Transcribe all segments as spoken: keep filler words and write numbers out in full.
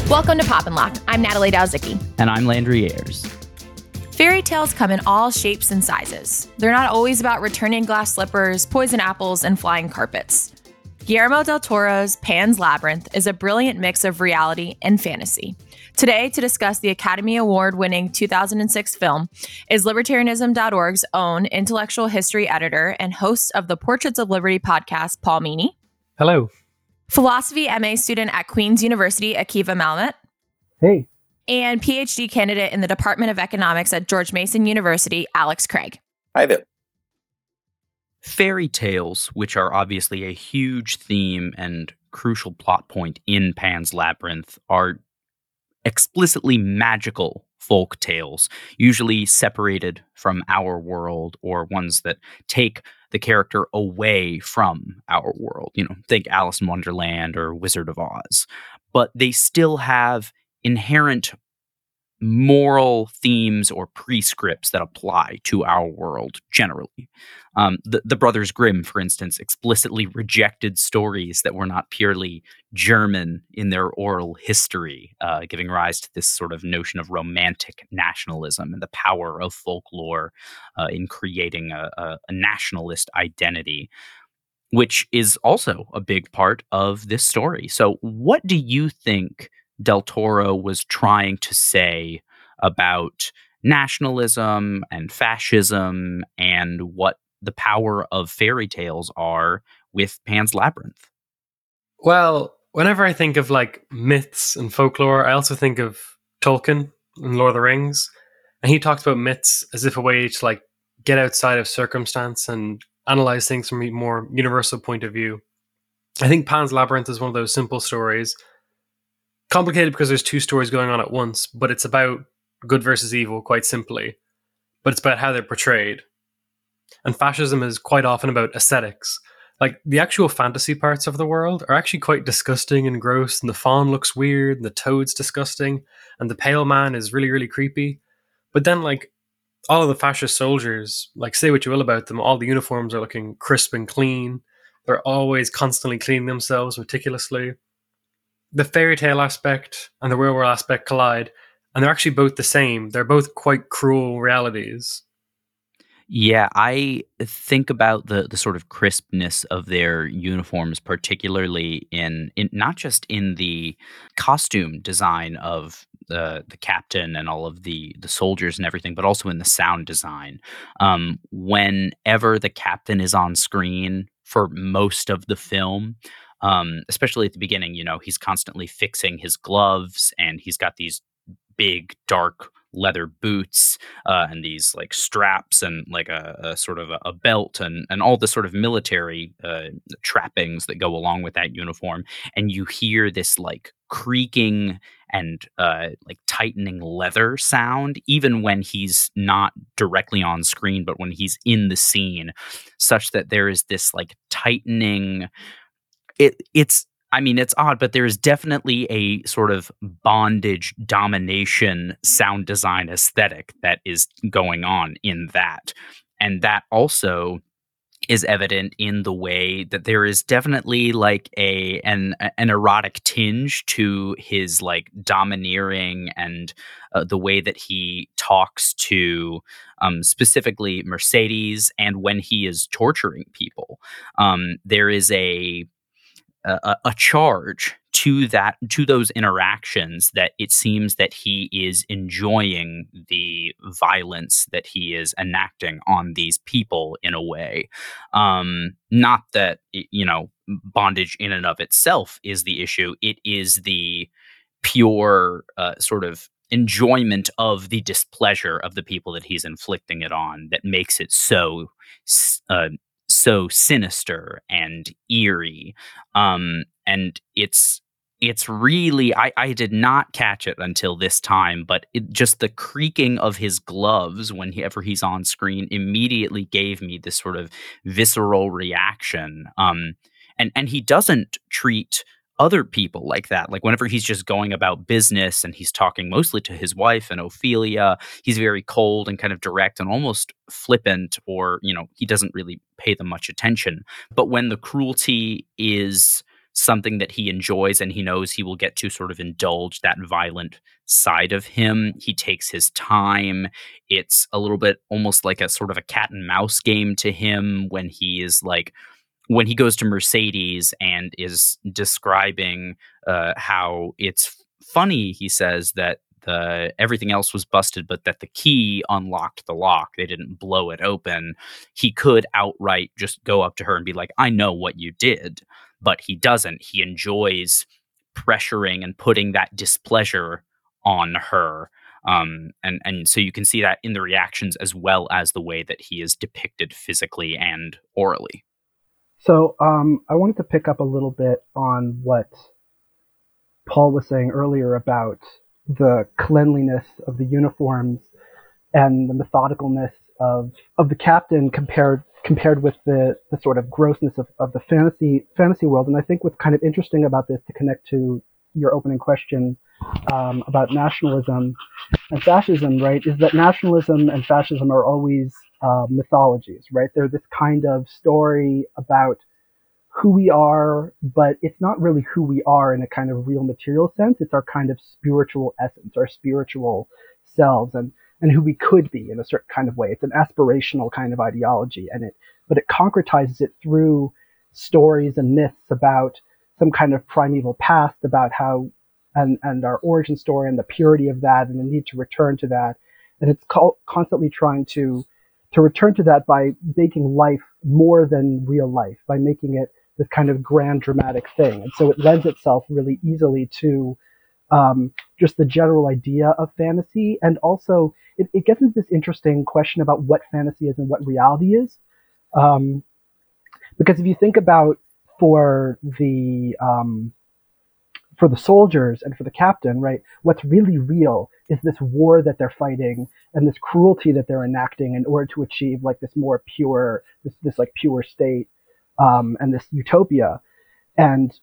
Welcome to Pop and Lock. I'm Natalie Dowzicki. And I'm Landry Ayers. Fairy tales come in all shapes and sizes. They're not always about returning glass slippers, poison apples, and flying carpets. Guillermo del Toro's Pan's Labyrinth is a brilliant mix of reality and fantasy. Today, to discuss the Academy Award-winning two thousand six film, is Libertarianism dot org's own intellectual history editor and host of the Portraits of Liberty podcast, Paul Meany. Hello. Philosophy M A student at Queen's University, Akiva Malmet. Hey. And P H D candidate in the Department of Economics at George Mason University, Alex Craig. Hi there. Fairy tales, which are obviously a huge theme and crucial plot point in Pan's Labyrinth, are explicitly magical folk tales, usually separated from our world, or ones that take the character away from our world. You know, think Alice in Wonderland or Wizard of Oz. But they still have inherent moral themes or prescripts that apply to our world generally. Um, the, the Brothers Grimm, for instance, explicitly rejected stories that were not purely German in their oral history, uh, giving rise to this sort of notion of romantic nationalism and the power of folklore uh, in creating a, a, a nationalist identity, which is also a big part of this story. So what do you think Del Toro was trying to say about nationalism and fascism and what the power of fairy tales are with Pan's Labyrinth? Well, whenever I think of like myths and folklore, I also think of Tolkien and Lord of the Rings. And he talks about myths as if a way to like get outside of circumstance and analyze things from a more universal point of view. I think Pan's Labyrinth is one of those simple stories. Complicated because there's two stories going on at once, but it's about good versus evil, quite simply. But it's about how they're portrayed. And fascism is quite often about aesthetics. Like, the actual fantasy parts of the world are actually quite disgusting and gross, and the faun looks weird, and the toad's disgusting, and the pale man is really, really creepy. But then, like, all of the fascist soldiers, like, say what you will about them, all the uniforms are looking crisp and clean. They're always constantly cleaning themselves meticulously. The fairy tale aspect and the real world aspect collide, and they're actually both the same. They're both quite cruel realities. Yeah, I think about the the sort of crispness of their uniforms, particularly in, in not just in the costume design of the the captain and all of the the soldiers and everything, but also in the sound design. Um, whenever the captain is on screen for most of the film, um, especially at the beginning, you know, he's constantly fixing his gloves, and he's got these big dark leather boots uh, and these like straps and like a, a sort of a, a belt and and all the sort of military uh, trappings that go along with that uniform. And you hear this like creaking and uh, like tightening leather sound, even when he's not directly on screen, but when he's in the scene, such that there is this like tightening. It it's I mean, it's odd, but there is definitely a sort of bondage domination sound design aesthetic that is going on in that. And that also is evident in the way that there is definitely like a an an erotic tinge to his like domineering and uh, the way that he talks to um, specifically Mercedes, and when he is torturing people. Um, there is a a, a charge to that to those interactions that it seems that he is enjoying the violence that he is enacting on these people in a way. Um, not that, you know, bondage in and of itself is the issue. It is the pure uh, sort of enjoyment of the displeasure of the people that he's inflicting it on that makes it so uh, so sinister and eerie. Um, and it's it's really I, I did not catch it until this time, but it, just the creaking of his gloves whenever he's on screen immediately gave me this sort of visceral reaction. Um, and and he doesn't treat other people like that. Like whenever he's just going about business and he's talking mostly to his wife and Ophelia, he's very cold and kind of direct and almost flippant, or, you know, he doesn't really pay them much attention. But when the cruelty is something that he enjoys, and he knows he will get to sort of indulge that violent side of him. He takes his time. It's a little bit almost like a sort of a cat and mouse game to him when he is like when he goes to Mercedes and is describing uh, how it's funny, he says that the everything else was busted, but that the key unlocked the lock. They didn't blow it open. He could outright just go up to her and be like, "I know what you did," but he doesn't. He enjoys pressuring and putting that displeasure on her. Um, and and so you can see that in the reactions as well as the way that he is depicted physically and orally. So um, I wanted to pick up a little bit on what Paul was saying earlier about the cleanliness of the uniforms and the methodicalness of of the captain compared compared with the, the sort of grossness of, of the fantasy fantasy world. And I think what's kind of interesting about this, to connect to your opening question um, about nationalism and fascism, right, is that nationalism and fascism are always uh, mythologies, right? They're this kind of story about who we are, but it's not really who we are in a kind of real material sense. It's our kind of spiritual essence, our spiritual selves, and and who we could be in a certain kind of way. It's an aspirational kind of ideology, and it but it concretizes it through stories and myths about some kind of primeval past, about how and and our origin story and the purity of that, and the need to return to that. And it's co- constantly trying to to return to that by making life more than real life, by making it this kind of grand dramatic thing. And so it lends itself really easily to um, just the general idea of fantasy. And also it, it gets into this interesting question about what fantasy is and what reality is. Um, because if you think about for the, um, for the soldiers and for the captain, right, what's really real is this war that they're fighting and this cruelty that they're enacting in order to achieve like this more pure, this, this like pure state. Um, and this utopia, and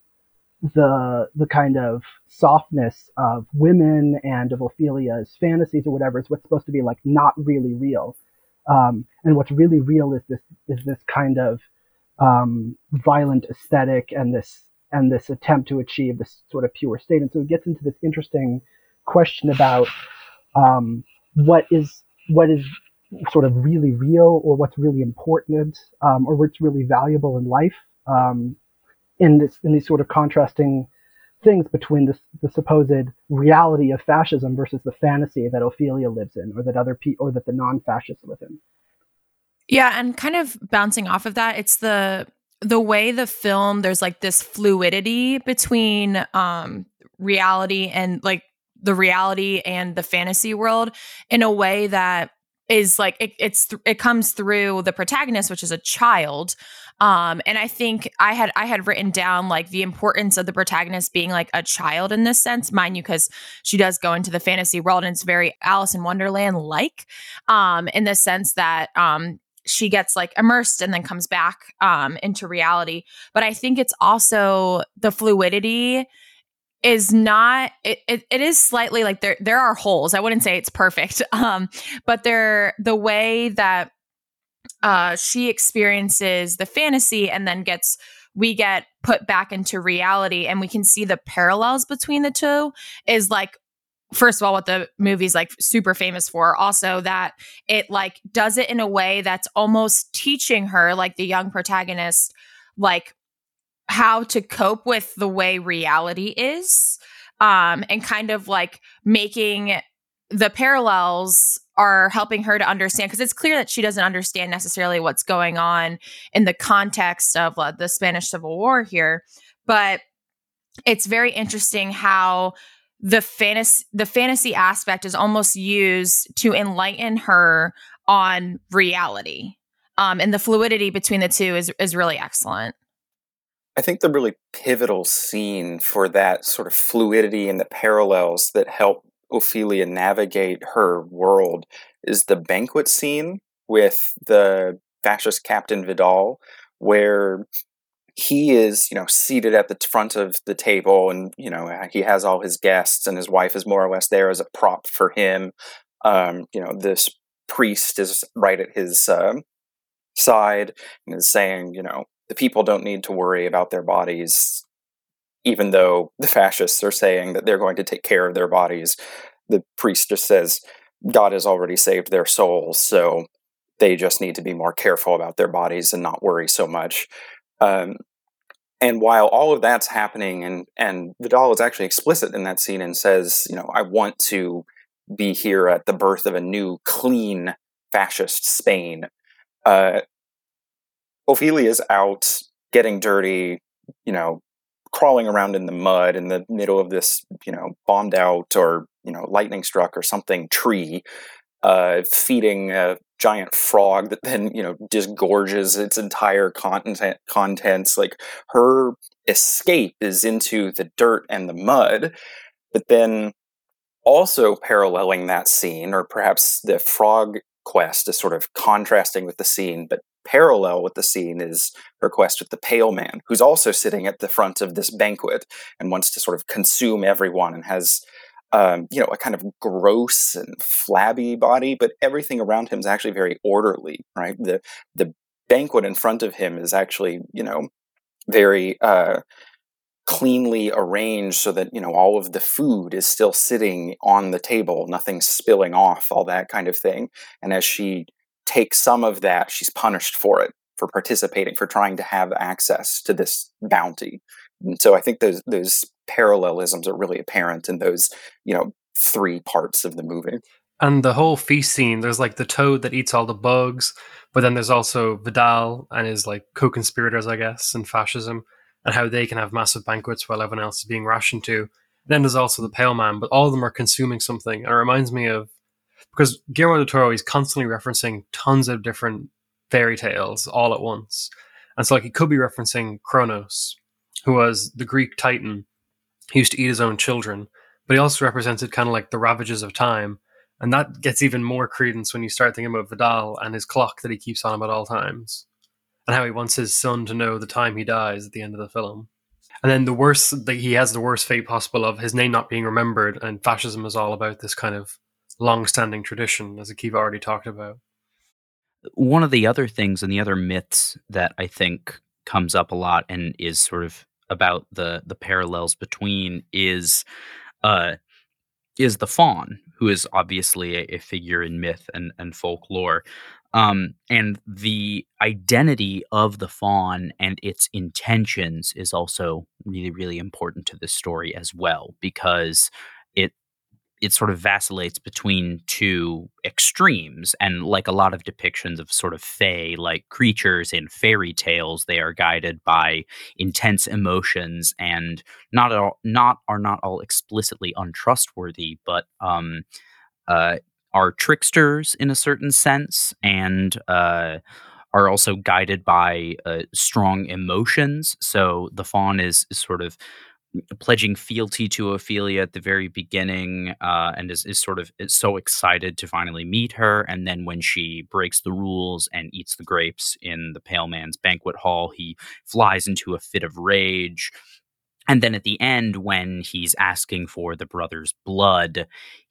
the the kind of softness of women and of Ophelia's fantasies or whatever is what's supposed to be like not really real, um, and what's really real is this is this kind of um, violent aesthetic and this and this attempt to achieve this sort of pure state. And so it gets into this interesting question about um, what is what is sort of really real, or what's really important, um, or what's really valuable in life, um, in this in these sort of contrasting things between this, the supposed reality of fascism versus the fantasy that Ophelia lives in, or that other pe- or that the non-fascists live in. Yeah, and kind of bouncing off of that, it's the the way the film, there's like this fluidity between um, reality and like the reality and the fantasy world in a way that is like it, it's th- it comes through the protagonist, which is a child, um, and I think I had I had written down like the importance of the protagonist being like a child in this sense, mind you, because she does go into the fantasy world and it's very Alice in Wonderland like, um, in the sense that um, she gets like immersed and then comes back um, into reality. But I think it's also the fluidity is not it, it it is slightly like there there are holes. I wouldn't say it's perfect. Um, but there the way that uh she experiences the fantasy and then gets we get put back into reality, and we can see the parallels between the two is like, first of all, what the movie's like super famous for. Also that it like does it in a way that's almost teaching her, like the young protagonist, like how to cope with the way reality is, um, and kind of like making the parallels are helping her to understand, because it's clear that she doesn't understand necessarily what's going on in the context of uh, the Spanish Civil War here. But it's very interesting how the fantasy the fantasy aspect is almost used to enlighten her on reality, um, and the fluidity between the two is is really excellent. I think the really pivotal scene for that sort of fluidity and the parallels that help Ophelia navigate her world is the banquet scene with the fascist Captain Vidal, where he is, you know, seated at the front of the table, and, you know, he has all his guests, and his wife is more or less there as a prop for him. Um, you know, this priest is right at his uh, side and is saying, you know, the people don't need to worry about their bodies. even though the fascists are saying that they're going to take care of their bodies, the priest just says God has already saved their souls, so they just need to be more careful about their bodies and not worry so much. Um, and while all of that's happening, and, and Vidal is actually explicit in that scene and says, you know, I want to be here at the birth of a new, clean, fascist Spain. Uh, Ophelia's out getting dirty, you know, crawling around in the mud in the middle of this, you know, bombed out or, you know, lightning struck or something tree, uh, feeding a giant frog that then, you know, disgorges its entire content contents. Like, her escape is into the dirt and the mud, but then also paralleling that scene, or perhaps the frog quest is sort of contrasting with the scene, but parallel with the scene is her quest with the Pale Man, who's also sitting at the front of this banquet and wants to sort of consume everyone and has, um, you know, a kind of gross and flabby body, but everything around him is actually very orderly, right? The the banquet in front of him is actually, you know, very uh, cleanly arranged so that, you know, all of the food is still sitting on the table, nothing's spilling off, all that kind of thing. And as she takes some of that, she's punished for it, for participating, for trying to have access to this bounty. And so I think those those parallelisms are really apparent in those, you know, three parts of the movie. And the whole feast scene, there's like the toad that eats all the bugs, but then there's also Vidal and his like co-conspirators, I guess, in fascism, and how they can have massive banquets while everyone else is being rationed to. Then there's also the Pale Man, but all of them are consuming something. And it reminds me of, because Guillermo del Toro is constantly referencing tons of different fairy tales all at once. And so like he could be referencing Kronos, who was the Greek titan who used to eat his own children, but he also represented kind of like the ravages of time. And that gets even more credence when you start thinking about Vidal and his clock that he keeps on him at all times, and how he wants his son to know the time he dies at the end of the film. And then the worst, that he has the worst fate possible of his name not being remembered, and fascism is all about this kind of long-standing tradition, as Akiva already talked about. One of the other things and the other myths that I think comes up a lot and is sort of about the the parallels between is uh, is the faun, who is obviously a, a figure in myth and, and folklore. Um, and the identity of the faun and its intentions is also really, really important to this story as well, because it it sort of vacillates between two extremes. And like a lot of depictions of sort of fae like creatures in fairy tales, they are guided by intense emotions and not all not are not all explicitly untrustworthy, but um uh are tricksters in a certain sense, and uh are also guided by uh, strong emotions. So the faun is, is sort of pledging fealty to Ophelia at the very beginning, uh, and is, is sort of is so excited to finally meet her. And then when she breaks the rules and eats the grapes in the Pale Man's banquet hall, he flies into a fit of rage. And then at the end, when he's asking for the brother's blood,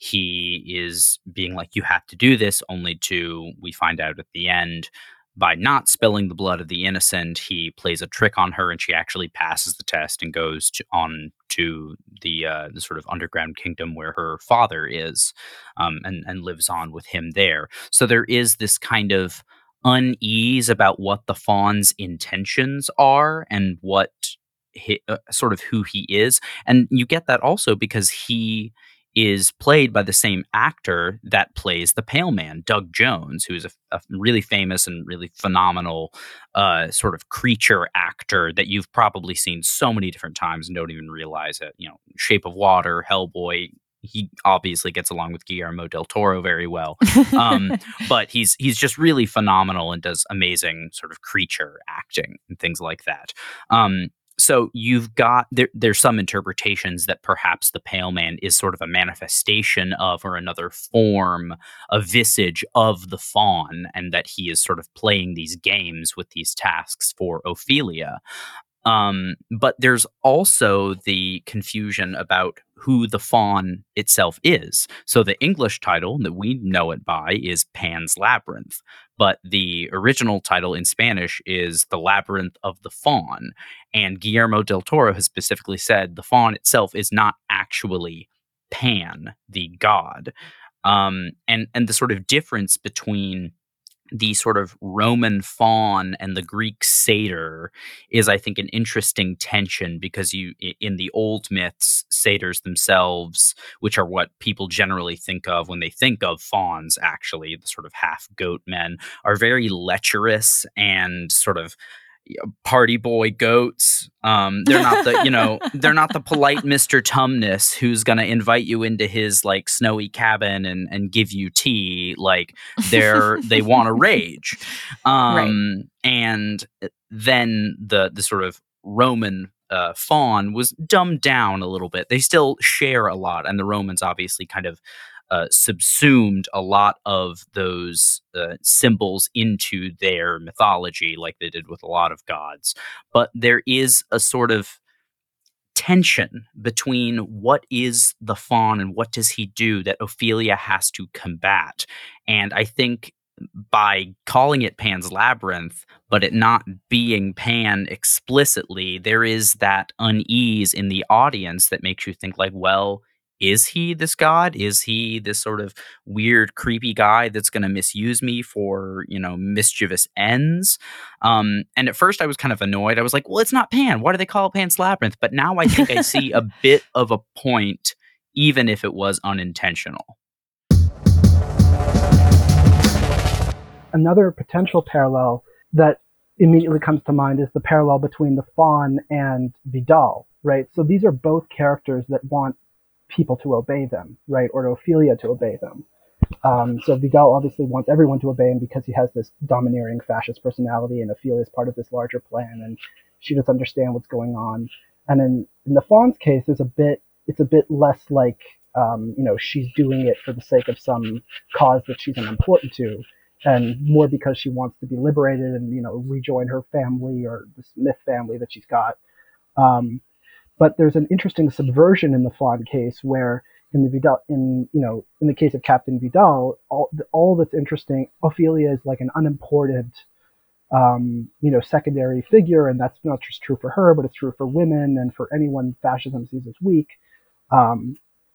he is being like, you have to do this, only to, we find out at the end, by not spilling the blood of the innocent, he plays a trick on her, and she actually passes the test and goes to, on to the uh, the sort of underground kingdom where her father is, um, and and lives on with him there. So there is this kind of unease about what the faun's intentions are and what hi, uh, sort of who he is, and you get that also because he is played by the same actor that plays the Pale Man, Doug Jones, who is a, a really famous and really phenomenal uh, sort of creature actor that you've probably seen so many different times and don't even realize it. You know, Shape of Water, Hellboy. He obviously gets along with Guillermo del Toro very well, um, but he's he's just really phenomenal and does amazing sort of creature acting and things like that. Um, So you've got there. There's some interpretations that perhaps the Pale Man is sort of a manifestation of, or another form, a visage of the faun, and that he is sort of playing these games with these tasks for Ophelia. Um, but there's also the confusion about who the faun itself is. So the English title that we know it by is Pan's Labyrinth, but the original title in Spanish is The Labyrinth of the Faun. And Guillermo del Toro has specifically said the faun itself is not actually Pan, the god. Um, and and the sort of difference between the sort of Roman faun and the Greek satyr is, I think, an interesting tension, because you, in the old myths, satyrs themselves, which are what people generally think of when they think of fauns, actually, the sort of half goat men, are very lecherous and sort of party boy goats. Um, they're not the, you know, they're not the polite Mister Tumnus who's going to invite you into his like snowy cabin and, and give you tea. Like they're, they want to rage. Um, Right. And then the, the sort of Roman uh, faun was dumbed down a little bit. They still share a lot. And the Romans obviously kind of Uh, subsumed a lot of those uh, symbols into their mythology, like they did with a lot of gods. But there is a sort of tension between what is the faun and what does he do that Ophelia has to combat. And I think by calling it Pan's Labyrinth, but it not being Pan explicitly, there is that unease in the audience that makes you think like, well, is he this god? Is he this sort of weird, creepy guy that's going to misuse me for, you know, mischievous ends? Um, and at first I was kind of annoyed. I was like, well, it's not Pan. Why do they call it Pan's Labyrinth? But now I think I see a bit of a point, even if it was unintentional. Another potential parallel that immediately comes to mind is the parallel between the faun and Vidal, right? So these are both characters that want people to obey them, right? Or Ophelia to obey them. Um, so Vidal obviously wants everyone to obey him because he has this domineering fascist personality, and Ophelia is part of this larger plan, and she doesn't understand what's going on. And in, in the faun's case, there's a bit, it's a bit less like, um, you know, she's doing it for the sake of some cause that she's unimportant to, and more because she wants to be liberated and, you know, rejoin her family or this myth family that she's got. Um, but there's an interesting subversion in the faun case where in the Vidal, in, you know, in the case of Captain Vidal, all, all that's interesting, Ophelia is like an unimportant, um, you know, secondary figure, and that's not just true for her, but it's true for women and for anyone fascism sees as weak. Um,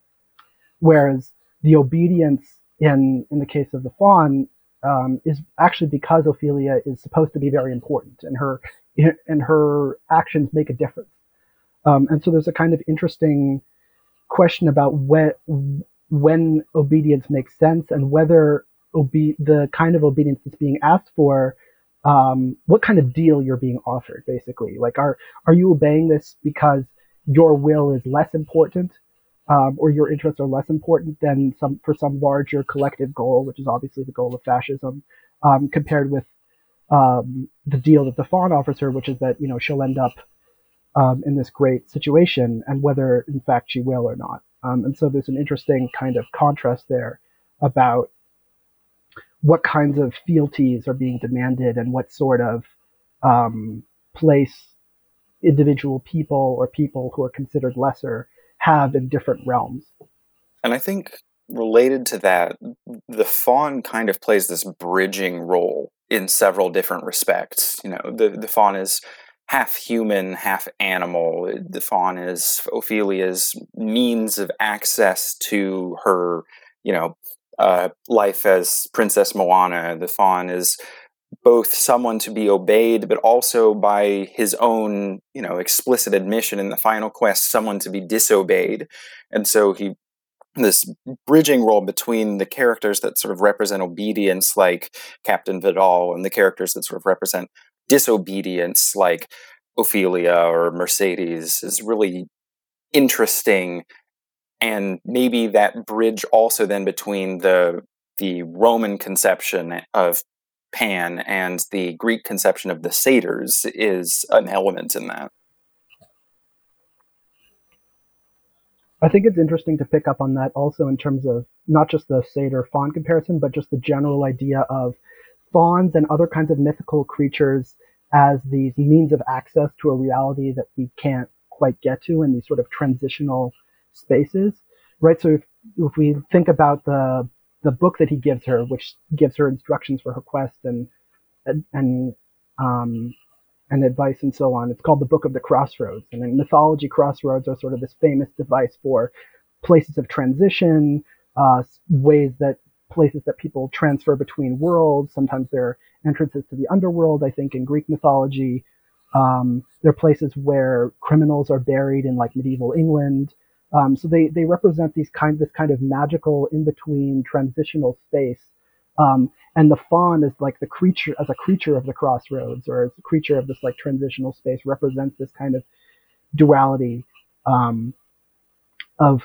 whereas the obedience in, in the case of the faun, Um, is actually because Ophelia is supposed to be very important, and her and her actions make a difference. Um, and so there's a kind of interesting question about when when obedience makes sense, and whether obe- the kind of obedience that's being asked for, um, what kind of deal you're being offered, basically. Like, are are you obeying this because your will is less important? Um, or your interests are less important than some for some larger collective goal, which is obviously the goal of fascism, um, compared with um, the deal that the faun offers her, which is that, you know, she'll end up um, in this great situation, and whether in fact she will or not. Um, and so there's an interesting kind of contrast there about what kinds of fealties are being demanded and what sort of um, place individual people or people who are considered lesser have in different realms. And I think related to that, the faun kind of plays this bridging role in several different respects. You know, the, the faun is half human, half animal. The faun is Ophelia's means of access to her, you know, uh, life as Princess Moana. The faun is both someone to be obeyed, but also by his own, you know, explicit admission in the final quest, someone to be disobeyed. And so he, this bridging role between the characters that sort of represent obedience, like Captain Vidal, and the characters that sort of represent disobedience, like Ophelia or Mercedes, is really interesting. And maybe that bridge also then between the the Roman conception of Pan and the Greek conception of the satyrs is an element in that. I think it's interesting to pick up on that also in terms of not just the satyr faun comparison, but just the general idea of fauns and other kinds of mythical creatures as these means of access to a reality that we can't quite get to, and these sort of transitional spaces, right? So if, if we think about the the book that he gives her, which gives her instructions for her quest and and um, and advice and so on, it's called the Book of the Crossroads. And in mythology, crossroads are sort of this famous device for places of transition, uh, ways that places that people transfer between worlds. Sometimes they're entrances to the underworld, I think, in Greek mythology. Um, they're places where criminals are buried in like medieval England. Um, so they, they represent these kind this kind of magical in-between transitional space. Um, and the fawn is like the creature as a creature of the crossroads, or as a creature of this like transitional space, represents this kind of duality um, of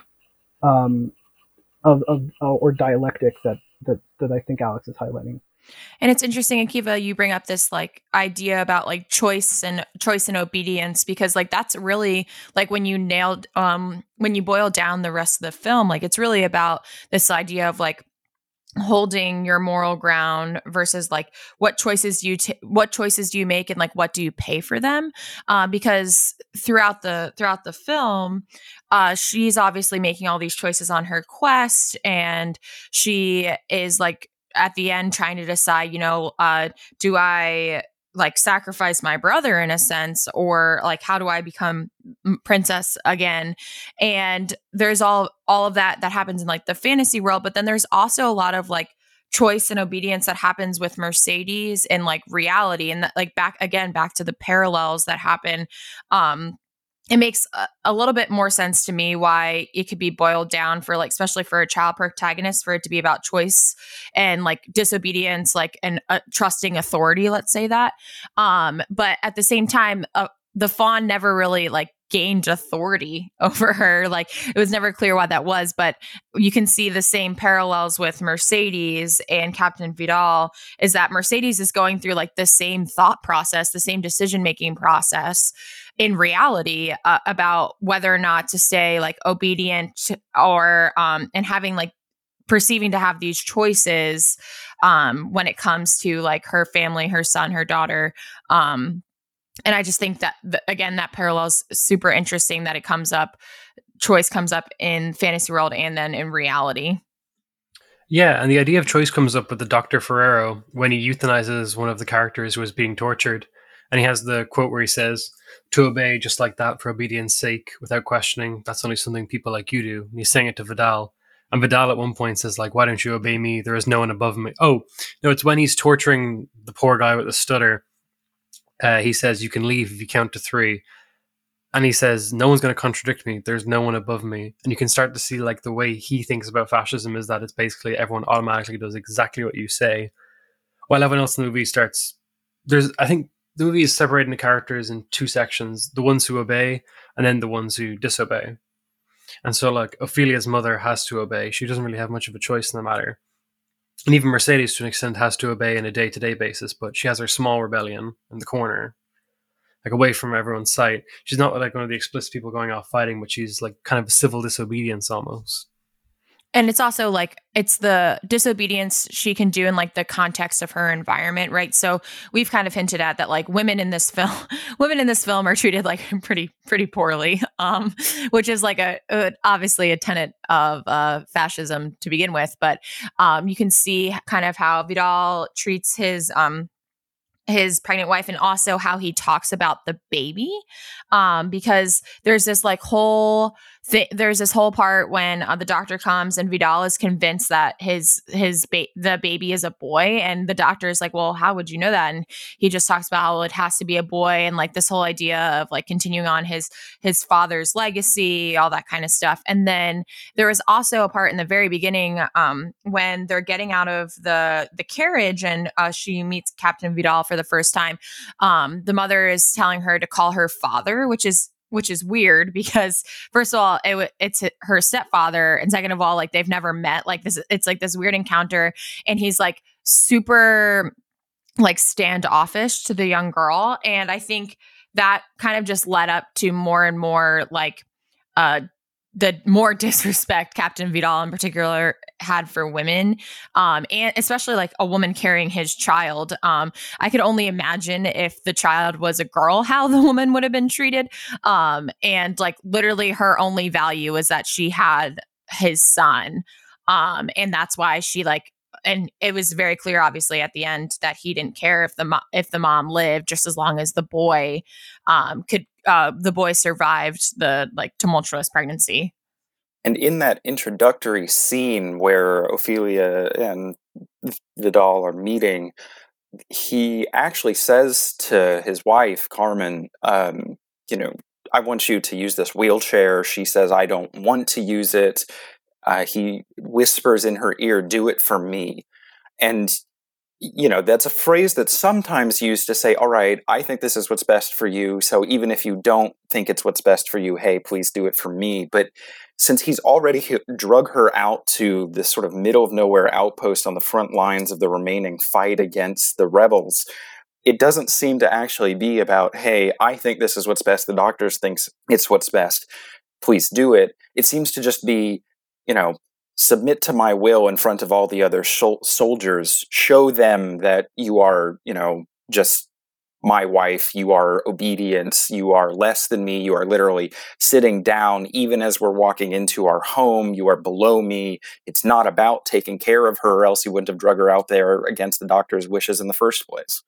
um, of, of uh, or dialectic that, that that I think Alex is highlighting. And it's interesting, Akiva, you bring up this like idea about like choice and choice and obedience, because like that's really like when you nailed um when you boil down the rest of the film, like it's really about this idea of like holding your moral ground versus like what choices do you t- what choices do you make, and like what do you pay for them, uh, because throughout the throughout the film uh she's obviously making all these choices on her quest, and she is like at the end trying to decide, you know, uh do I like sacrifice my brother in a sense, or like how do I become princess again? And there's all all of that that happens in like the fantasy world, but then there's also a lot of like choice and obedience that happens with Mercedes in like reality, and that like back again back to the parallels that happen. um it makes a, a little bit more sense to me why it could be boiled down for like, especially for a child protagonist, for it to be about choice and like disobedience, like and uh, trusting authority, let's say that. Um, but at the same time, uh, the fawn never really like gained authority over her. Like it was never clear why that was, but you can see the same parallels with Mercedes and Captain Vidal, is that Mercedes is going through like the same thought process, the same decision-making process in reality, uh, about whether or not to stay like obedient, or um and having like perceiving to have these choices um when it comes to like her family, her son, her daughter. um and I just think that, th- again, that parallel is super interesting, that it comes up, choice comes up in fantasy world and then in reality. Yeah, and the idea of choice comes up with the Doctor Ferrero when he euthanizes one of the characters who was being tortured. And he has the quote where he says, "To obey just like that for obedience sake, without questioning, that's only something people like you do." And he's saying it to Vidal. And Vidal at one point says, like, "Why don't you obey me? There is no one above me." Oh, no, it's when he's torturing the poor guy with the stutter. Uh, he says, "You can leave if you count to three." And he says, "No one's going to contradict me. There's no one above me." And you can start to see like the way he thinks about fascism is that it's basically everyone automatically does exactly what you say, while everyone else in the movie starts. There's, I think, the movie is separating the characters in two sections: the ones who obey, and then the ones who disobey. And so, like, Ophelia's mother has to obey. She doesn't really have much of a choice in the matter. And even Mercedes, to an extent, has to obey on a day-to-day basis, but she has her small rebellion in the corner, like away from everyone's sight. She's not like one of the explicit people going off fighting, but she's like kind of a civil disobedience almost. And it's also like, it's the disobedience she can do in like the context of her environment, right? So we've kind of hinted at that, like women in this film, women in this film are treated like pretty, pretty poorly, um, which is like a, a obviously a tenet of uh, fascism to begin with. But um, you can see kind of how Vidal treats his um, his pregnant wife, and also how he talks about the baby, um, because there's this like whole th- there's this whole part when uh, the doctor comes and Vidal is convinced that his his ba- the baby is a boy, and the doctor is like, well, how would you know that? And he just talks about how it has to be a boy, and like this whole idea of like continuing on his his father's legacy, all that kind of stuff. And then there was also a part in the very beginning, um, when they're getting out of the the carriage, and uh, she meets Captain Vidal for the first time. Um, the mother is telling her to call her father, which is which is weird, because first of all, it, it's her stepfather, and second of all, like they've never met. Like this, it's like this weird encounter, and he's like super like standoffish to the young girl, and I think that kind of just led up to more and more like uh the more disrespect Captain Vidal in particular had for women, um, and especially like a woman carrying his child. Um, I could only imagine if the child was a girl, how the woman would have been treated. Um, and like literally her only value is that she had his son. Um, and that's why she like, and it was very clear, obviously, at the end that he didn't care if the mo- if the mom lived, just as long as the boy um, could. Uh, the boy survived the like tumultuous pregnancy. And in that introductory scene where Ophelia and Vidal are meeting, he actually says to his wife, Carmen, um, you know, I want you to use this wheelchair. She says, I don't want to use it. Uh, he whispers in her ear, do it for me. And, you know, that's a phrase that's sometimes used to say, all right, I think this is what's best for you. So even if you don't think it's what's best for you, hey, please do it for me. But since he's already drug her out to this sort of middle of nowhere outpost on the front lines of the remaining fight against the rebels, it doesn't seem to actually be about, hey, I think this is what's best. The doctors thinks it's what's best. Please do it. It seems to just be, you know, submit to my will in front of all the other shol- soldiers. Show them that you are, you know, just my wife. You are obedient. You are less than me. You are literally sitting down even as we're walking into our home. You are below me. It's not about taking care of her, or else you wouldn't have drug her out there against the doctor's wishes in the first place.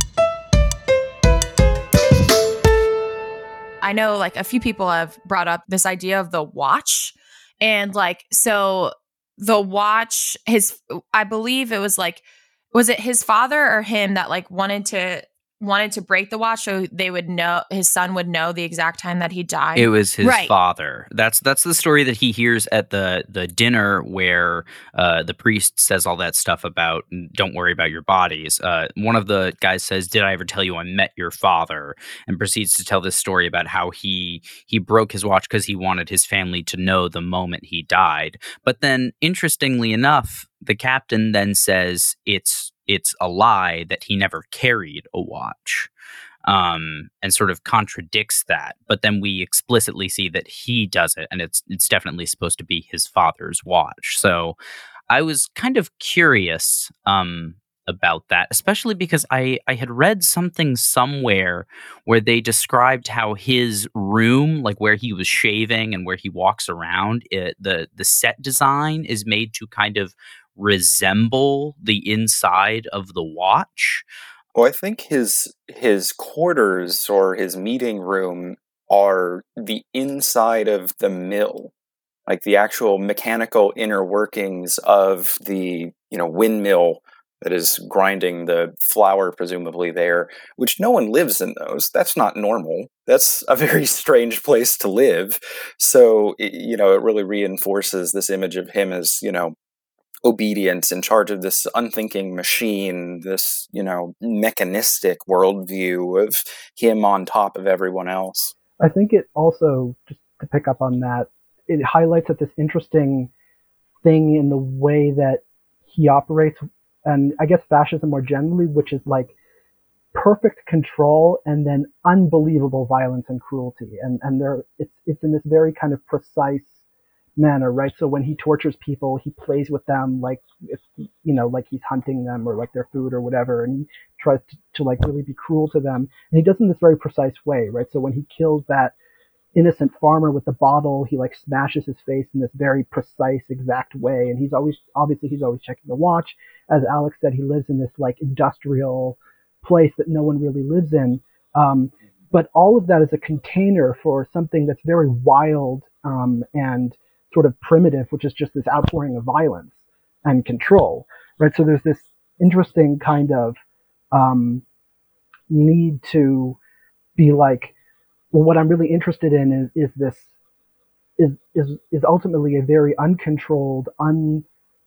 I know like a few people have brought up this idea of the watch. And like, so the watch, his, I believe it was like, was it his father or him that like wanted to, wanted to break the watch so they would know, his son would know the exact time that he died? It was his Right. father. That's that's the story that he hears at the the dinner where uh, the priest says all that stuff about don't worry about your bodies. Uh, one of the guys says, "Did I ever tell you I met your father?" And proceeds to tell this story about how he he broke his watch because he wanted his family to know the moment he died. But then, interestingly enough, the captain then says it's it's a lie that he never carried a watch. Um, and sort of contradicts that. But then we explicitly see that he does it, and it's it's definitely supposed to be his father's watch. So I was kind of curious um, about that, especially because I, I had read something somewhere where they described how his room, like where he was shaving and where he walks around, it, the the set design is made to kind of resemble the inside of the watch. Well, I think his his quarters or his meeting room are the inside of the mill, like the actual mechanical inner workings of the, you know, windmill that is grinding the flour, presumably there, which no one lives in those. That's not normal. That's a very strange place to live. So, you know, it really reinforces this image of him as, you know, obedience, in charge of this unthinking machine, this, you know, mechanistic worldview of him on top of everyone else. I think it also, just to pick up on that, it highlights that this interesting thing in the way that he operates, and I guess fascism more generally, which is like perfect control and then unbelievable violence and cruelty. And and there it's it's in this very kind of precise manner, right? So when he tortures people, he plays with them like if you know, like he's hunting them or like their food or whatever, and he tries to, to like really be cruel to them. And he does it in this very precise way, right? So when he kills that innocent farmer with the bottle, he like smashes his face in this very precise, exact way. And he's always obviously he's always checking the watch. As Alex said, he lives in this like industrial place that no one really lives in. Um, but all of that is a container for something that's very wild um, and sort of primitive, which is just this outpouring of violence and control, right? So there's this interesting kind of um, need to be like, well, what I'm really interested in is, is this is is is ultimately a very uncontrolled, untamed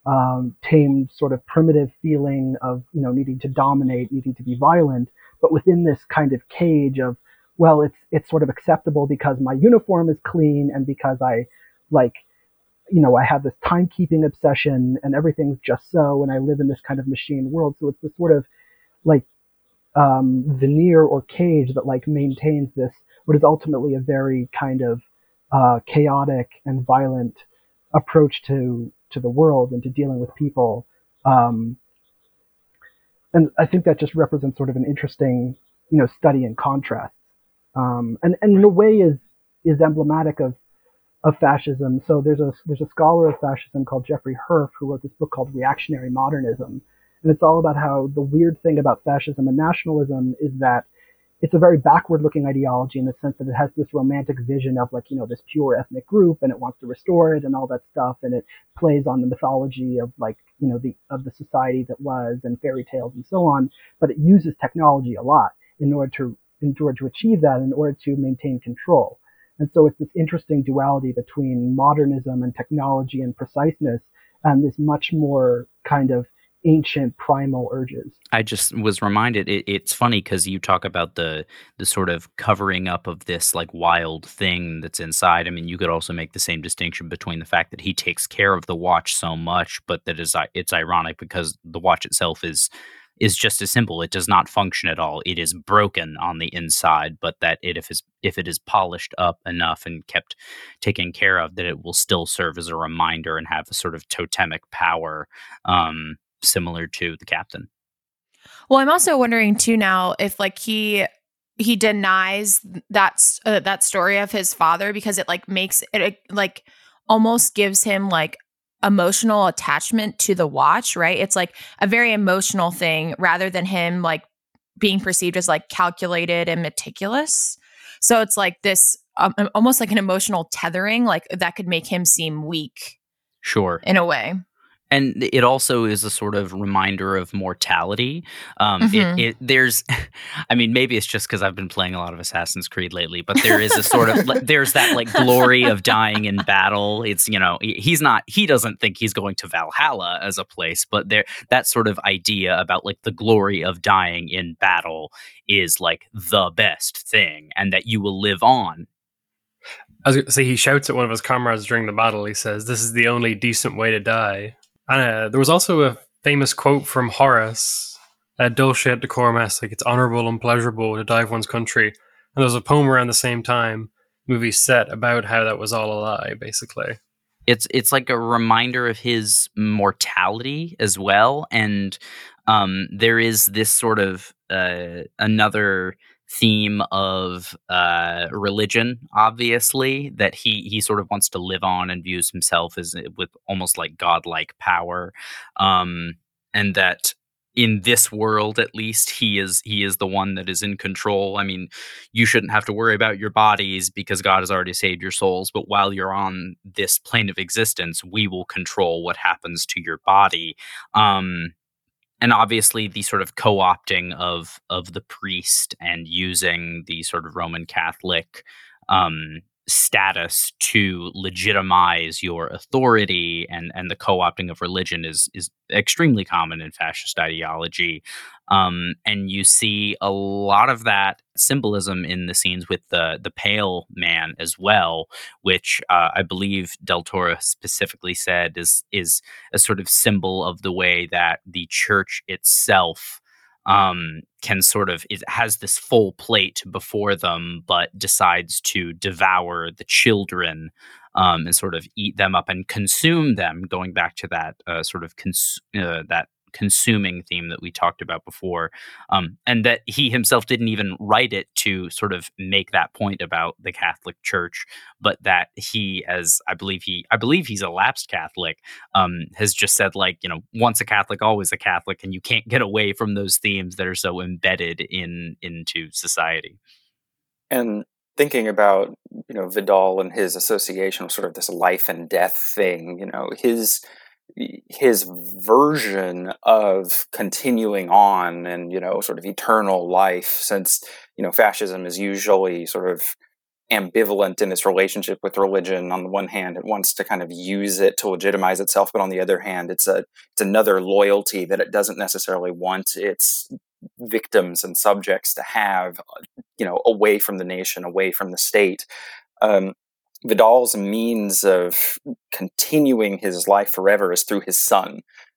um, sort of primitive feeling of, you know, needing to dominate, needing to be violent, but within this kind of cage of, well, it's it's sort of acceptable because my uniform is clean and because I like, you know, I have this timekeeping obsession and everything's just so, and I live in this kind of machine world. So it's this sort of like um, veneer or cage that like maintains this, what is ultimately a very kind of uh, chaotic and violent approach to to the world and to dealing with people. Um, and I think that just represents sort of an interesting, you know, study in contrast, um, and and in a way is is emblematic of of fascism. So there's a there's a scholar of fascism called Jeffrey Herf who wrote this book called Reactionary Modernism, and it's all about how the weird thing about fascism and nationalism is that it's a very backward-looking ideology in the sense that it has this romantic vision of, like, you know, this pure ethnic group, and it wants to restore it and all that stuff, and it plays on the mythology of, like, you know, the of the society that was and fairy tales and so on. But it uses technology a lot in order to in order to achieve that, in order to maintain control. And so it's this interesting duality between modernism and technology and preciseness, and this much more kind of ancient primal urges. I just was reminded. It, it's funny because you talk about the the sort of covering up of this like wild thing that's inside. I mean, you could also make the same distinction between the fact that he takes care of the watch so much, but that is it's ironic because the watch itself is is just as simple. It does not function at all. It is broken on the inside, but that it if is if it is polished up enough and kept taken care of, that it will still serve as a reminder and have a sort of totemic power. Um, similar to the captain. Well, I'm also wondering too now if like he he denies that uh, that story of his father because it like makes it, it like almost gives him like emotional attachment to the watch, right? It's like a very emotional thing rather than him like being perceived as like calculated and meticulous. So it's like this um, almost like an emotional tethering, like that could make him seem weak. Sure. In a way. And it also is a sort of reminder of mortality. Um, Mhm. it, it there's, I mean, maybe it's just because I've been playing a lot of Assassin's Creed lately, but there is a sort of like, there's that like glory of dying in battle. It's, you know, he- he's not he doesn't think he's going to Valhalla as a place, but there that sort of idea about like the glory of dying in battle is like the best thing, and that you will live on. I was going to say, he shouts at one of his comrades during the battle. He says, "This is the only decent way to die." And uh, there was also a famous quote from Horace, uh, "Dulce et decorum est," like it's honorable and pleasurable to die for one's country. And there was a poem around the same time, movie set, about how that was all a lie, basically. It's it's like a reminder of his mortality as well, and um, there is this sort of uh, another theme of uh, religion, obviously, that he he sort of wants to live on and views himself as with almost like godlike power, um, and that in this world, at least, he is he is the one that is in control. I mean, you shouldn't have to worry about your bodies because God has already saved your souls. But while you're on this plane of existence, we will control what happens to your body. Um, and obviously the sort of co-opting of of the priest and using the sort of Roman Catholic um, status to legitimize your authority, and and the co-opting of religion is is extremely common in fascist ideology. Um, and you see a lot of that symbolism in the scenes with the the pale man as well, which uh, I believe Del Toro specifically said is is a sort of symbol of the way that the church itself um, can sort of it has this full plate before them, but decides to devour the children um, and sort of eat them up and consume them. Going back to that uh, sort of cons- uh, that consuming theme that we talked about before, um, and that he himself didn't even write it to sort of make that point about the Catholic Church, but that he, as I believe he, I believe he's a lapsed Catholic, um, has just said like, you know, once a Catholic, always a Catholic, and you can't get away from those themes that are so embedded in into society. And thinking about, you know, Vidal and his association with sort of this life and death thing, you know, his his version of continuing on and, you know, sort of eternal life, since, you know, fascism is usually sort of ambivalent in its relationship with religion. On the one hand, it wants to kind of use it to legitimize itself, but on the other hand, it's a it's another loyalty that it doesn't necessarily want its victims and subjects to have, you know, away from the nation, away from the state. Um, Vidal's means of continuing his life forever is through his son.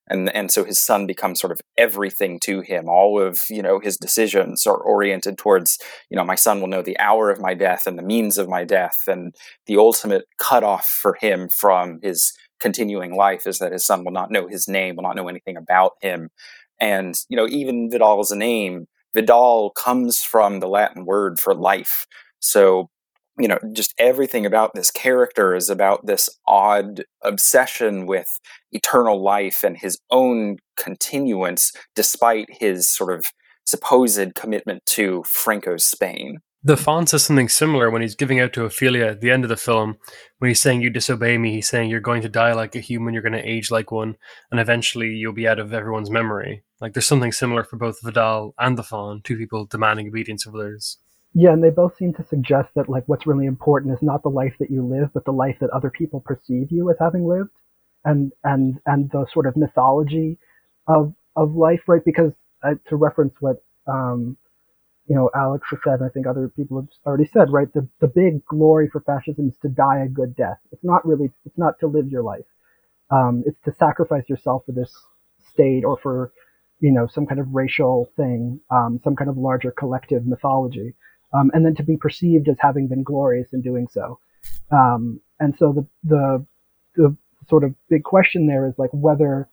And and so his son becomes sort of everything to him. All of, you know, his decisions are oriented towards, you know, my son will know the hour of my death and the means of my death. And the ultimate cutoff for him from his continuing life is that his son will not know his name, will not know anything about him. And, you know, even Vidal's name, Vidal comes from the Latin word for life. So, you know, just everything about this character is about this odd obsession with eternal life and his own continuance despite his sort of supposed commitment to Franco's Spain. The Faun says something similar when he's giving out to Ophelia at the end of the film. When he's saying, you disobey me, he's saying you're going to die like a human, you're going to age like one, and eventually you'll be out of everyone's memory. Like, there's something similar for both Vidal and the Faun, two people demanding obedience of others. Yeah, and they both seem to suggest that, like, what's really important is not the life that you live, but the life that other people perceive you as having lived, and and and the sort of mythology of of life, right? Because uh, to reference what um, you know Alex has said, and I think other people have already said, right? The the big glory for fascism is to die a good death. It's not really, it's not to live your life. Um, it's to sacrifice yourself for this state or for, you know, some kind of racial thing, um, some kind of larger collective mythology. Um, and then to be perceived as having been glorious in doing so. Um, and so the, the the sort of big question there is like whether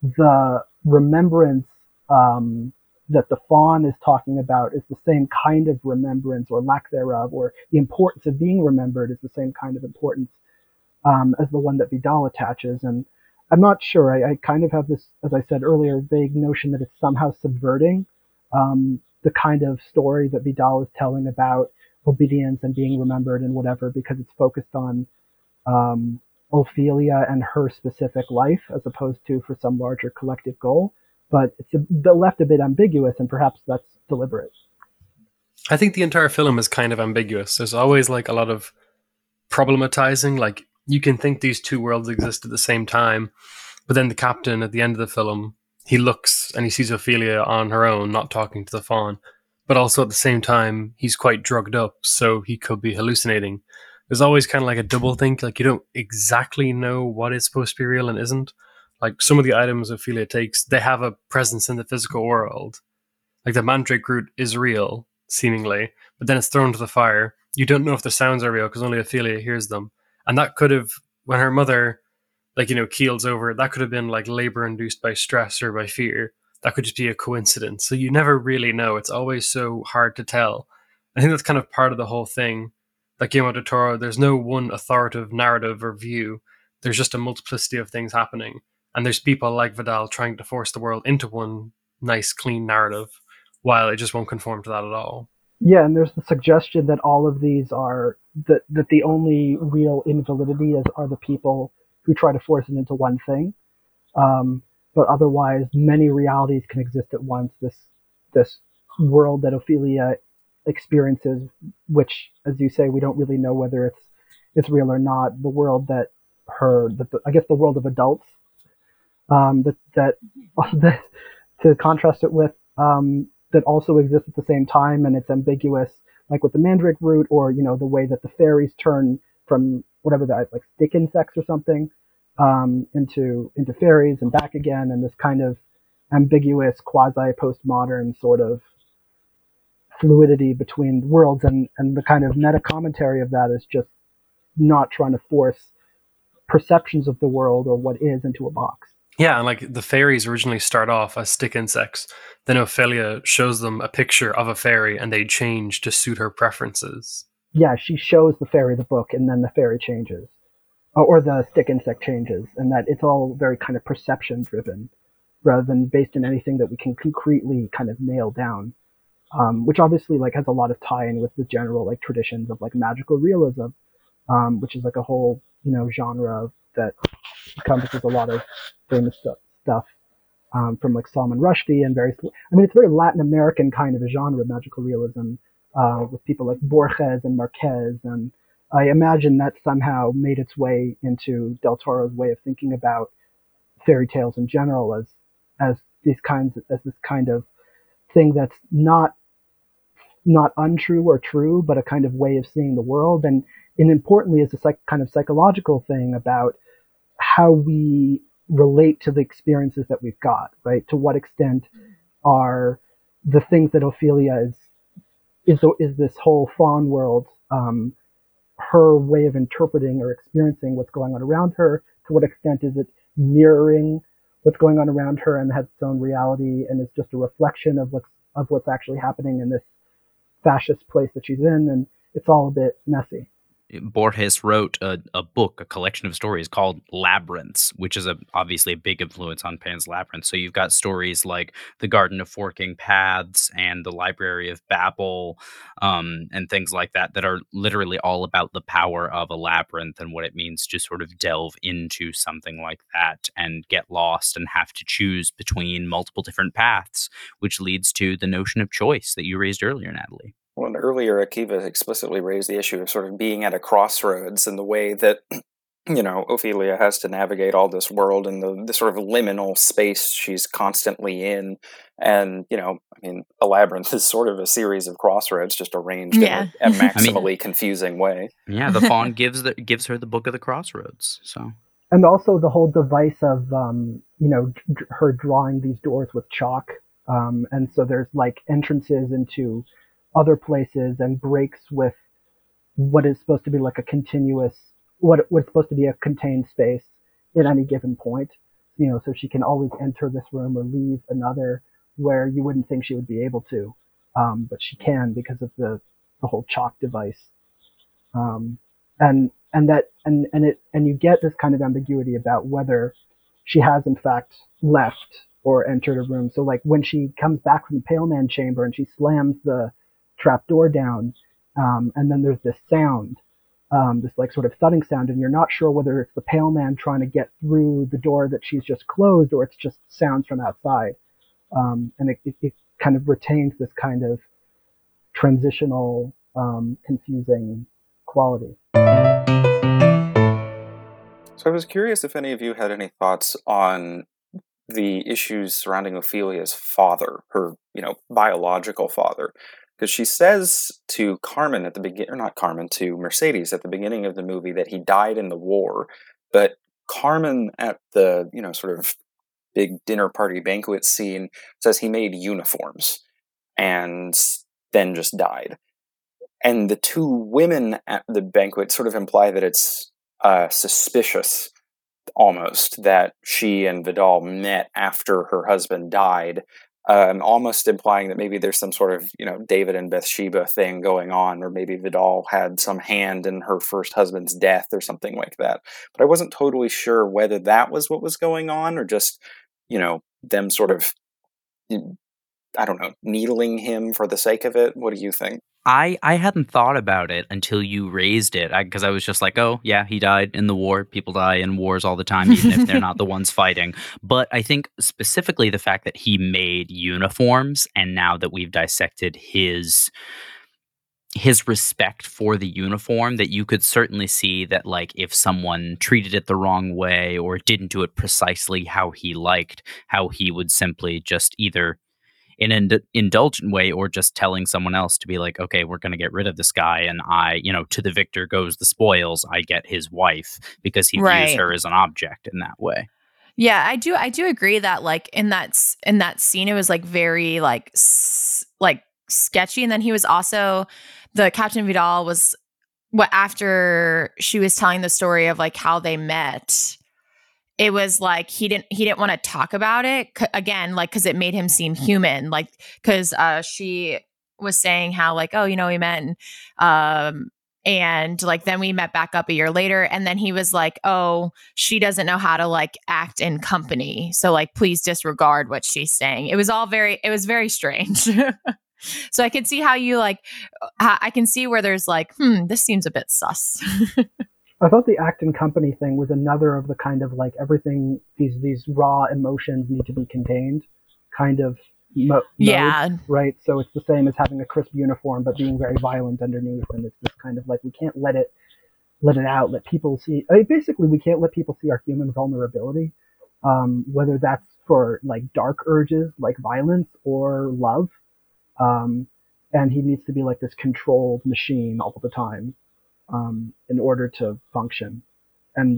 the remembrance um, that the Faun is talking about is the same kind of remembrance or lack thereof, or the importance of being remembered is the same kind of importance um, as the one that Vidal attaches. And I'm not sure. I, I kind of have this, as I said earlier, vague notion that it's somehow subverting um, the kind of story that Vidal is telling about obedience and being remembered and whatever, because it's focused on um, Ophelia and her specific life as opposed to for some larger collective goal. But it's a, left a bit ambiguous, and perhaps that's deliberate. I think the entire film is kind of ambiguous. There's always like a lot of problematizing. Like, you can think these two worlds exist at the same time, but then the captain at the end of the film, he looks and he sees Ophelia on her own, not talking to the Faun. But also at the same time, he's quite drugged up, so he could be hallucinating. There's always kind of like a double think, like you don't exactly know what is supposed to be real and isn't. Like, some of the items Ophelia takes, they have a presence in the physical world. Like, the mandrake root is real, seemingly, but then it's thrown to the fire. You don't know if the sounds are real because only Ophelia hears them. And that could have, when her mother, like, you know, keels over, that could have been like labor induced by stress or by fear. That could just be a coincidence. So you never really know. It's always so hard to tell. I think that's kind of part of the whole thing. Like Guillermo del Toro, there's no one authoritative narrative or view. There's just a multiplicity of things happening. And there's people like Vidal trying to force the world into one nice, clean narrative, while it just won't conform to that at all. Yeah, and there's the suggestion that all of these are, that, that the only real invalidity is, are the people who try to force it into one thing. Um, but otherwise, many realities can exist at once. This this world that Ophelia experiences, which, as you say, we don't really know whether it's it's real or not. The world that her, that the, I guess, the world of adults, um, that that, that to contrast it with, um, that also exists at the same time, and it's ambiguous, like with the mandrake root, or you know, the way that the fairies turn from whatever that, like stick insects or something, um, into into fairies and back again, and this kind of ambiguous quasi-postmodern sort of fluidity between worlds, and, and the kind of meta commentary of that is just not trying to force perceptions of the world or what is into a box. Yeah, and like the fairies originally start off as stick insects. Then Ophelia shows them a picture of a fairy and they change to suit her preferences. Yeah, she shows the fairy the book and then the fairy changes. Or the stick insect changes. And that it's all very kind of perception driven rather than based on anything that we can concretely kind of nail down. Um, which obviously like has a lot of tie-in with the general like traditions of like magical realism, um, which is like a whole, you know, genre that encompasses a lot of famous stuff, stuff um, from like Salman Rushdie and various. I mean, it's very Latin American kind of a genre, magical realism, uh, with people like Borges and Marquez, and I imagine that somehow made its way into Del Toro's way of thinking about fairy tales in general as as these kinds as this kind of thing that's not not untrue or true, but a kind of way of seeing the world, and and importantly, is a psych, kind of psychological thing about how we relate to the experiences that we've got, right? To what extent are the things that Ophelia is is is this whole fawn world, um, her way of interpreting or experiencing what's going on around her? To what extent is it mirroring what's going on around her and has its own reality and is just a reflection of what's of what's actually happening in this fascist place that she's in? And it's all a bit messy. Borges wrote a, a book, a collection of stories called Labyrinths, which is a, obviously a big influence on Pan's Labyrinth. So you've got stories like The Garden of Forking Paths and The Library of Babel, um, and things like that, that are literally all about the power of a labyrinth and what it means to sort of delve into something like that and get lost and have to choose between multiple different paths, which leads to the notion of choice that you raised earlier, Natalie. Well, and earlier, Akiva explicitly raised the issue of sort of being at a crossroads and the way that, you know, Ophelia has to navigate all this world and the, the sort of liminal space she's constantly in. And, you know, I mean, a labyrinth is sort of a series of crossroads just arranged Yeah. in a, a maximally I mean, confusing way. Yeah, the fawn gives the, gives her the Book of the Crossroads. So, and also the whole device of, um, you know, d- her drawing these doors with chalk. Um, and so there's like entrances into other places and breaks with what is supposed to be like a continuous, what what's supposed to be a contained space at any given point. You know, so she can always enter this room or leave another where you wouldn't think she would be able to, um, but she can because of the the whole chalk device. Um, and and that and and it and you get this kind of ambiguity about whether she has in fact left or entered a room. So like when she comes back from the Pale Man chamber and she slams the trap door down, um, and then there's this sound, um, this like sort of thudding sound, and you're not sure whether it's the Pale Man trying to get through the door that she's just closed or it's just sounds from outside. Um, and it, it, it kind of retains this kind of transitional, um, confusing quality. So I was curious if any of you had any thoughts on the issues surrounding Ophelia's father, her, you know, biological father. Because she says to Carmen at the beginning, or not Carmen, to Mercedes at the beginning of the movie that he died in the war. But Carmen at the, you know, sort of big dinner party banquet scene says he made uniforms and then just died. And the two women at the banquet sort of imply that it's uh, suspicious almost that she and Vidal met after her husband died. Um, almost implying that maybe there's some sort of, you know, David and Bathsheba thing going on, or maybe Vidal had some hand in her first husband's death or something like that. But I wasn't totally sure whether that was what was going on or just, you know, them sort of, I don't know, needling him for the sake of it. What do you think? I, I hadn't thought about it until you raised it, because I, I was just like, oh, yeah, he died in the war. People die in wars all the time, even if they're not the ones fighting. But I think specifically the fact that he made uniforms, and now that we've dissected his his respect for the uniform, that you could certainly see that, like, if someone treated it the wrong way or didn't do it precisely how he liked, how he would simply just either in an ind- indulgent way or just telling someone else to be like, okay, we're going to get rid of this guy, and I, you know, to the victor goes the spoils. I get his wife, because he Right. views her as an object in that way. Yeah, I do. I do agree that like in that s- in that scene, it was like very like s- like sketchy, and then he was also the Captain Vidal was what after she was telling the story of like how they met. It was like he didn't he didn't want to talk about it c- again, like because it made him seem human, like because uh, she was saying how like, oh, you know, we met and um and like then we met back up a year later, and then he was like, oh, she doesn't know how to like act in company, so like please disregard what she's saying. It was all very it was very strange. So I can see how you like how, I can see where there's like, hmm, this seems a bit sus. I thought the act and company thing was another of the kind of like everything, these these raw emotions need to be contained kind of mo- Yeah. mode, right? So it's the same as having a crisp uniform but being very violent underneath, and it's this kind of like we can't let it let it out, let people see. I mean, basically, we can't let people see our human vulnerability, um, whether that's for like dark urges like violence or love. Um, and he needs to be like this controlled machine all the time. Um, in order to function. And like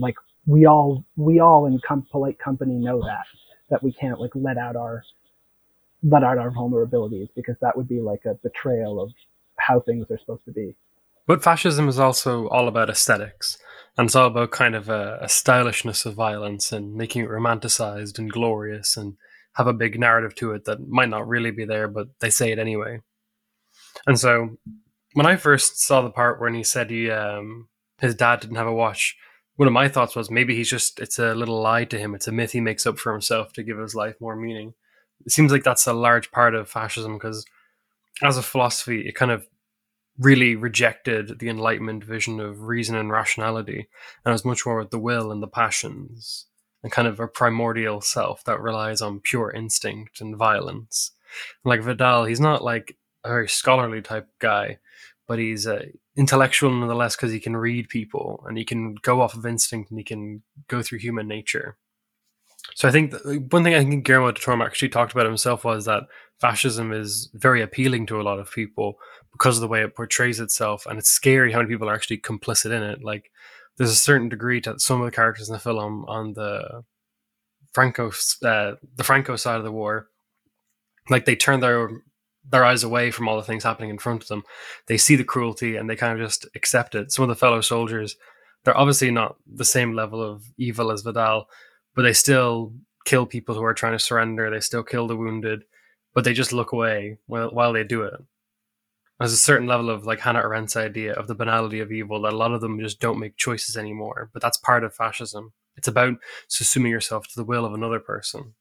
we all we all in com- polite company know that that we can't like let out our let out our vulnerabilities, because that would be like a betrayal of how things are supposed to be. But fascism is also all about aesthetics, and it's all about kind of a, a stylishness of violence and making it romanticized and glorious and have a big narrative to it that might not really be there, but they say it anyway. And so when I first saw the part when he said he um, his dad didn't have a watch, one of my thoughts was maybe he's just, it's a little lie to him. It's a myth he makes up for himself to give his life more meaning. It seems like that's a large part of fascism, because as a philosophy, it kind of really rejected the Enlightenment vision of reason and rationality, and it was much more with the will and the passions and kind of a primordial self that relies on pure instinct and violence. And like Vidal, he's not like a very scholarly type guy, but he's uh, intellectual nonetheless, because he can read people and he can go off of instinct and he can go through human nature. So I think that one thing I think Guillermo del Toro actually talked about himself was that fascism is very appealing to a lot of people because of the way it portrays itself, and it's scary how many people are actually complicit in it. Like, there's a certain degree to some of the characters in the film on the Franco, uh, the Franco side of the war, like they turn their their eyes away from all the things happening in front of them. They see the cruelty and they kind of just accept it. Some of the fellow soldiers, they're obviously not the same level of evil as Vidal, but they still kill people who are trying to surrender. They still kill the wounded, but they just look away while, while they do it. There's a certain level of like Hannah Arendt's idea of the banality of evil, that a lot of them just don't make choices anymore. But that's part of fascism. It's about subsuming yourself to the will of another person.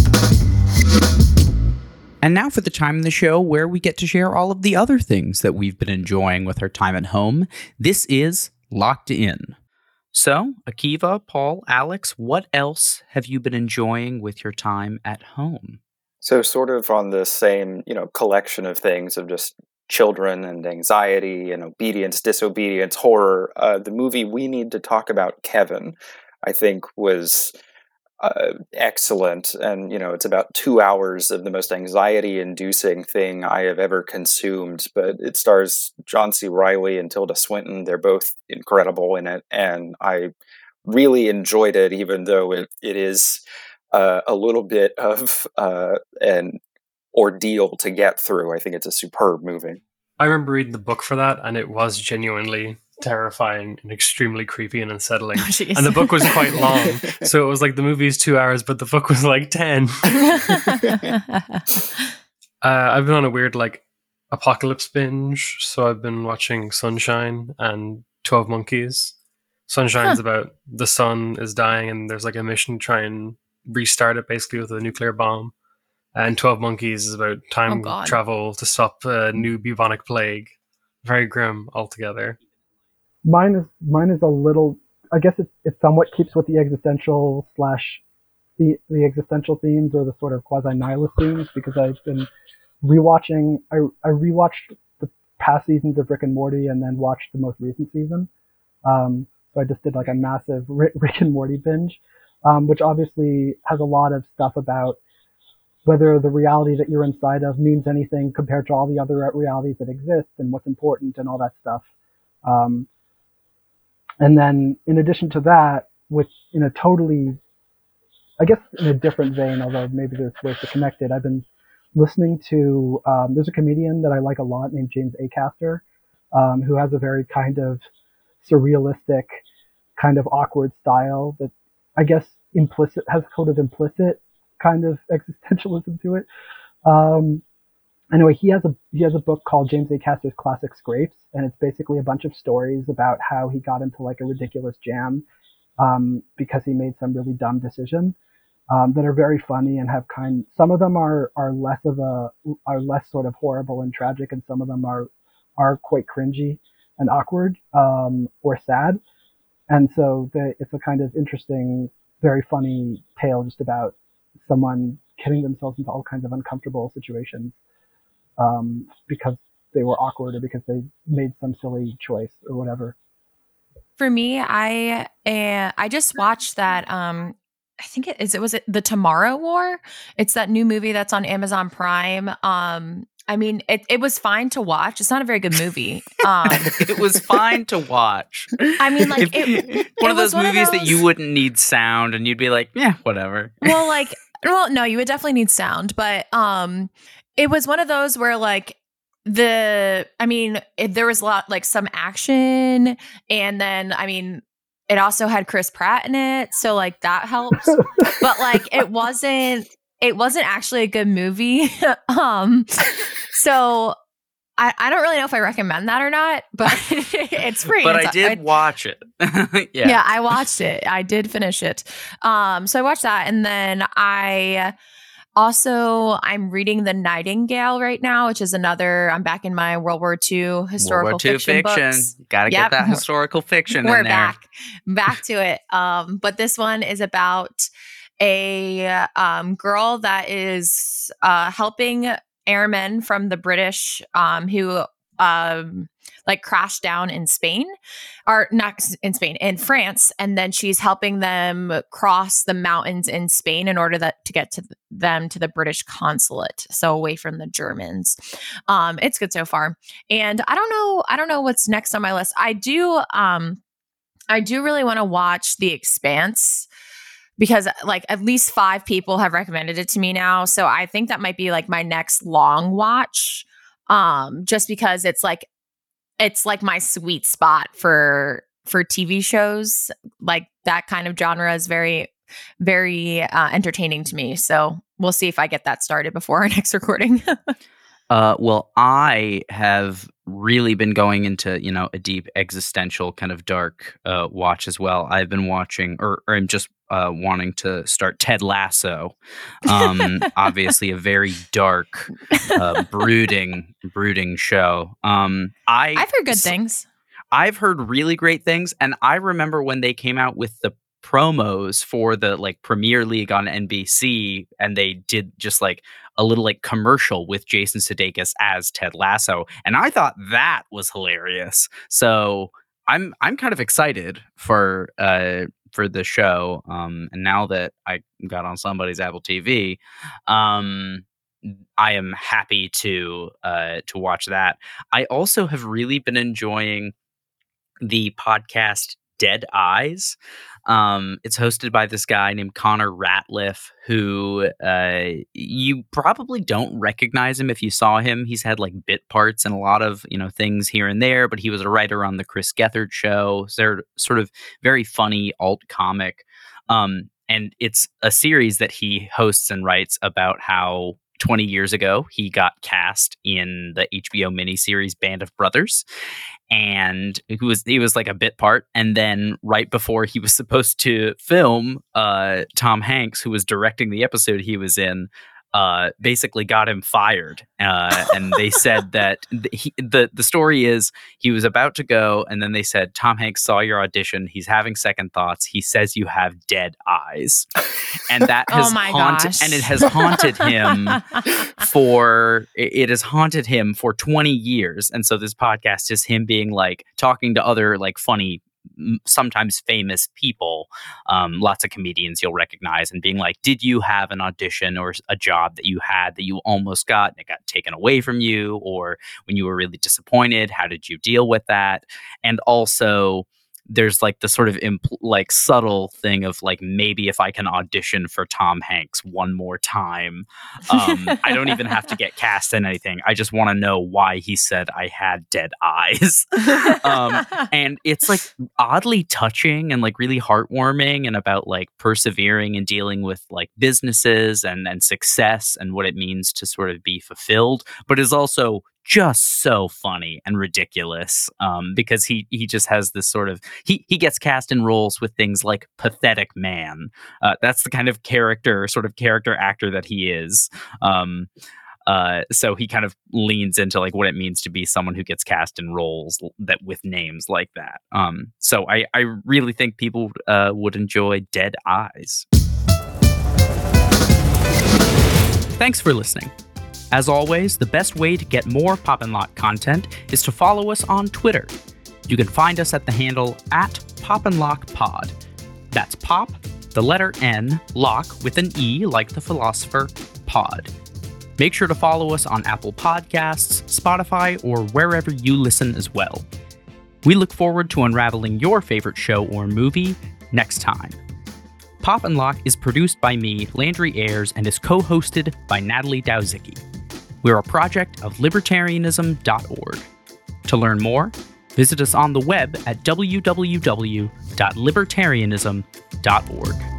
And now for the time in the show where we get to share all of the other things that we've been enjoying with our time at home. This is Locked In. So, Akiva, Paul, Alex, what else have you been enjoying with your time at home? So sort of on the same, you know, collection of things of just children and anxiety and obedience, disobedience, horror, uh, the movie We Need to Talk About Kevin, I think, was uh, excellent. And, you know, it's about two hours of the most anxiety-inducing thing I have ever consumed. But it stars John C. Reilly and Tilda Swinton. They're both incredible in it. And I really enjoyed it, even though it, it is uh, a little bit of uh, an ordeal to get through. I think it's a superb movie. I remember reading the book for that, and it was genuinely terrifying and extremely creepy and unsettling. Oh, and the book was quite long, so it was like the movie's two hours, but the book was like ten. uh, I've been on a weird like apocalypse binge, so I've been watching Sunshine and twelve Monkeys. Sunshine's huh. about the sun is dying, and there's like a mission to try and restart it, basically with a nuclear bomb. And twelve Monkeys is about time oh, travel to stop a new bubonic plague. Very grim altogether. Mine is mine is a little. I guess it it somewhat keeps with the existential slash the the existential themes, or the sort of quasi nihilist themes, because I've been rewatching. I I rewatched the past seasons of Rick and Morty, and then watched the most recent season. Um, so I just did like a massive Rick, Rick and Morty binge, um, which obviously has a lot of stuff about whether the reality that you're inside of means anything compared to all the other realities that exist, and what's important and all that stuff. Um, and then in addition to that, which in a totally, I guess in a different vein, although maybe there's ways to connect it, I've been listening to, um, there's a comedian that I like a lot named James Acaster, um, who has a very kind of surrealistic, kind of awkward style that I guess implicit, has sort of implicit kind of existentialism to it. Um, anyway, he has a he has a book called James Acaster's Classic Scrapes, and it's basically a bunch of stories about how he got into like a ridiculous jam um, because he made some really dumb decision um, that are very funny and have kind. Some of them are are less of a are less sort of horrible and tragic, and some of them are are quite cringy and awkward um, or sad. And so the, it's a kind of interesting, very funny tale just about someone getting themselves into all kinds of uncomfortable situations um, because they were awkward or because they made some silly choice or whatever. For me, I uh, I just watched that. Um, I think it is. It was it, the Tomorrow War. It's that new movie that's on Amazon Prime. Um, I mean, it, it was fine to watch. It's not a very good movie. Um, It was fine to watch. I mean, like, If- it, one it of was those one of movies that you those- wouldn't need sound, and you'd be like, yeah, whatever. well, like, well, no, you would definitely need sound, but um, it was one of those where like the, I mean, it, there was a lot like some action, and then I mean, it also had Chris Pratt in it, so like that helps. But like, it wasn't, it wasn't actually a good movie. um, so. I, I don't really know if I recommend that or not, but it's free. But It's- I did watch it. yeah. yeah, I watched it. I did finish it. Um, so I watched that, and then I also I'm reading The Nightingale right now, which is another. I'm back in my World War Two historical World War Two fiction, fiction. books. Gotta Yep. get that historical fiction We're in there. back, back to it. Um, but this one is about a um, girl that is uh, helping airmen from the British um, who um, like crashed down in Spain, or not in Spain, in France, and then she's helping them cross the mountains in Spain in order that to get to them to the British consulate, so away from the Germans. Um, it's good so far, and I don't know, I don't know what's next on my list. I do, um, I do really want to watch The Expanse, because like at least five people have recommended it to me now. So I think that might be like my next long watch. Um, just because it's like, it's like my sweet spot for, for T V shows. Like that kind of genre is very, very uh, entertaining to me. So we'll see if I get that started before our next recording. Uh, well, I have really been going into, you know, a deep existential kind of dark uh, watch as well. I've been watching, or, or I'm just uh, wanting to start Ted Lasso. Um, obviously, a very dark, uh, brooding, brooding show. Um, I I've heard good things. I've heard really great things, and I remember when they came out with the promos for the like Premier League on N B C, and they did just like a little like commercial with Jason Sudeikis as Ted Lasso, and I thought that was hilarious. So I'm I'm kind of excited for uh for the show. Um, and now that I got on somebody's Apple T V, um, I am happy to uh to watch that. I also have really been enjoying the podcast Dead Eyes. Um, it's hosted by this guy named Connor Ratliff, who uh, you probably don't recognize him if you saw him. He's had like bit parts and a lot of, you know, things here and there, but he was a writer on the Chris Gethard show. So they're sort of very funny alt comic. Um, and it's a series that he hosts and writes about how twenty years ago he got cast in the H B O miniseries Band of Brothers. And he was he was like a bit part, and then right before he was supposed to film, uh, Tom Hanks, who was directing the episode he was in, uh, basically got him fired. Uh, and they said that th- he, the the story is he was about to go, and then they said, Tom Hanks saw your audition. He's having second thoughts. He says you have dead eyes, and that has Oh my haunted, gosh. and it has haunted him for it it has haunted him for twenty years. And so this podcast is him being like talking to other like funny, m- sometimes famous people, um, lots of comedians you'll recognize, and being like, did you have an audition or a job that you had that you almost got and it got taken away from you, or when you were really disappointed, how did you deal with that? And also there's like the sort of impl- like subtle thing of like, maybe if I can audition for Tom Hanks one more time, um, I don't even have to get cast in anything. I just want to know why he said I had dead eyes. um, and it's like oddly touching and like really heartwarming, and about like persevering and dealing with like businesses and, and success and what it means to sort of be fulfilled, but is also just so funny and ridiculous, um, because he he just has this sort of he he gets cast in roles with things like pathetic man. Uh, that's the kind of character, sort of character actor that he is. Um, uh, so he kind of leans into like what it means to be someone who gets cast in roles that with names like that. Um, so I I really think people uh, would enjoy Dead Eyes. Thanks for listening. As always, the best way to get more Pop and Lock content is to follow us on Twitter. You can find us at the handle at Pop and Lock Pod. That's Pop, the letter N, Lock with an E like the philosopher, Pod. Make sure to follow us on Apple Podcasts, Spotify, or wherever you listen as well. We look forward to unraveling your favorite show or movie next time. Pop and Lock is produced by me, Landry Ayers, and is co-hosted by Natalie Dowzicki. We're a project of libertarianism dot org. To learn more, visit us on the web at w w w dot libertarianism dot org.